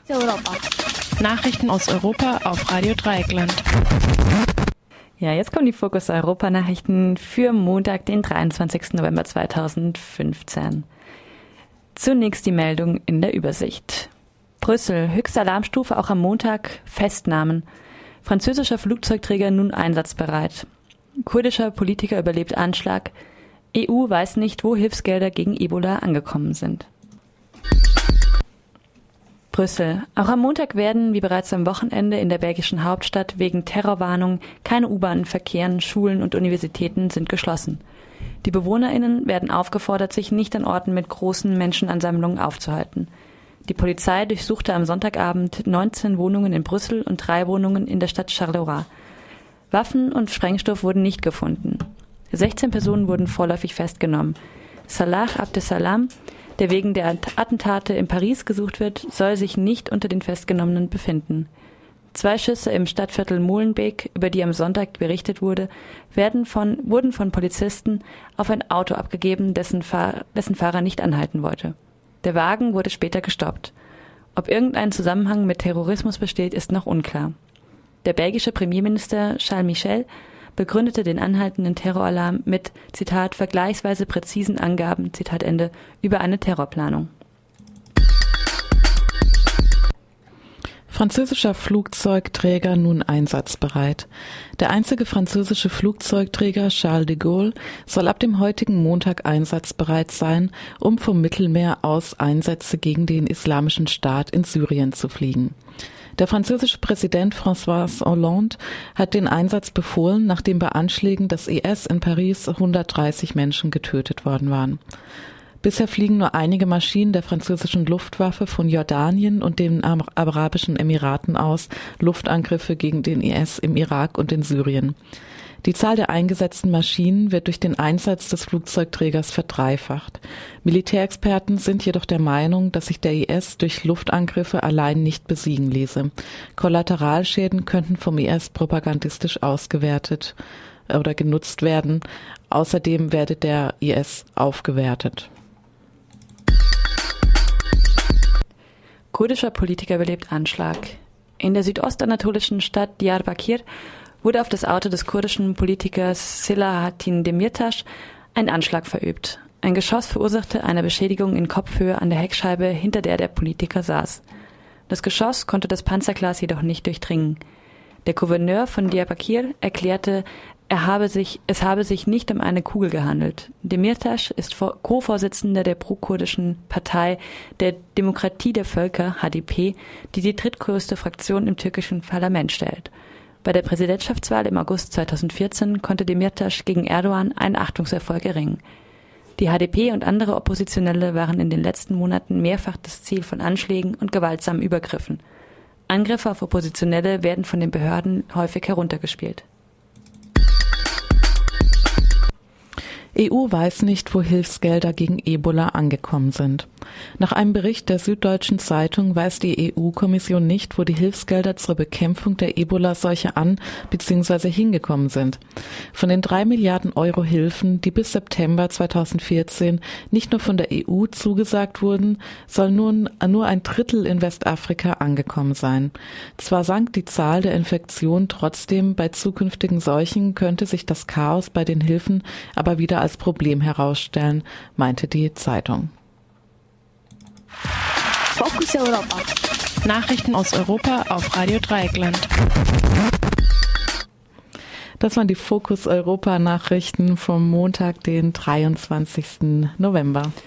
Europa. Nachrichten aus Europa auf Radio Dreieckland. Ja, jetzt kommen die Fokus Europa Nachrichten für Montag, den 23. November 2015. Zunächst die Meldung in der Übersicht. Brüssel, höchste Alarmstufe auch am Montag, Festnahmen. Französischer Flugzeugträger nun einsatzbereit. Kurdischer Politiker überlebt Anschlag. EU weiß nicht, wo Hilfsgelder gegen Ebola angekommen sind. Brüssel. Auch am Montag werden, wie bereits am Wochenende in der belgischen Hauptstadt, wegen Terrorwarnung keine U-Bahnen verkehren, Schulen und Universitäten sind geschlossen. Die BewohnerInnen werden aufgefordert, sich nicht an Orten mit großen Menschenansammlungen aufzuhalten. Die Polizei durchsuchte am Sonntagabend 19 Wohnungen in Brüssel und 3 Wohnungen in der Stadt Charleroi. Waffen und Sprengstoff wurden nicht gefunden. 16 Personen wurden vorläufig festgenommen. Salah Abdeslam, der wegen der Attentate in Paris gesucht wird, soll sich nicht unter den Festgenommenen befinden. 2 Schüsse im Stadtviertel Molenbeek, über die am Sonntag berichtet wurde, wurden von Polizisten auf ein Auto abgegeben, dessen Fahrer nicht anhalten wollte. Der Wagen wurde später gestoppt. Ob irgendein Zusammenhang mit Terrorismus besteht, ist noch unklar. Der belgische Premierminister Charles Michel begründete den anhaltenden Terroralarm mit, Zitat, vergleichsweise präzisen Angaben, Zitat Ende, über eine Terrorplanung. Französischer Flugzeugträger nun einsatzbereit. Der einzige französische Flugzeugträger Charles de Gaulle soll ab dem heutigen Montag einsatzbereit sein, um vom Mittelmeer aus Einsätze gegen den Islamischen Staat in Syrien zu fliegen. Der französische Präsident François Hollande hat den Einsatz befohlen, nachdem bei Anschlägen des IS in Paris 130 Menschen getötet worden waren. Bisher fliegen nur einige Maschinen der französischen Luftwaffe von Jordanien und den Arabischen Emiraten aus Luftangriffe gegen den IS im Irak und in Syrien. Die Zahl der eingesetzten Maschinen wird durch den Einsatz des Flugzeugträgers verdreifacht. Militärexperten sind jedoch der Meinung, dass sich der IS durch Luftangriffe allein nicht besiegen ließe. Kollateralschäden könnten vom IS propagandistisch ausgewertet oder genutzt werden. Außerdem werde der IS aufgewertet. Kurdischer Politiker überlebt Anschlag. In der südostanatolischen Stadt Diyarbakir wurde auf das Auto des kurdischen Politikers Selahattin Demirtas ein Anschlag verübt. Ein Geschoss verursachte eine Beschädigung in Kopfhöhe an der Heckscheibe, hinter der der Politiker saß. Das Geschoss konnte das Panzerglas jedoch nicht durchdringen. Der Gouverneur von Diyarbakir erklärte, es habe sich nicht um eine Kugel gehandelt. Demirtas ist Co-Vorsitzender der pro-kurdischen Partei der Demokratie der Völker, HDP, die die drittgrößte Fraktion im türkischen Parlament stellt. Bei der Präsidentschaftswahl im August 2014 konnte Demirtas gegen Erdogan einen Achtungserfolg erringen. Die HDP und andere Oppositionelle waren in den letzten Monaten mehrfach das Ziel von Anschlägen und gewaltsamen Übergriffen. Angriffe auf Oppositionelle werden von den Behörden häufig heruntergespielt. EU weiß nicht, wo Hilfsgelder gegen Ebola angekommen sind. Nach einem Bericht der Süddeutschen Zeitung weiß die EU-Kommission nicht, wo die Hilfsgelder zur Bekämpfung der Ebola-Seuche an bzw. hingekommen sind. Von den 3 Milliarden Euro Hilfen, die bis September 2014 nicht nur von der EU zugesagt wurden, soll nun nur ein Drittel in Westafrika angekommen sein. Zwar sank die Zahl der Infektionen, trotzdem bei zukünftigen Seuchen könnte sich das Chaos bei den Hilfen aber wieder als Problem herausstellen, meinte die Zeitung. Fokus Europa. Nachrichten aus Europa auf Radio Dreieckland. Das waren die Fokus Europa Nachrichten vom Montag, den 23. November.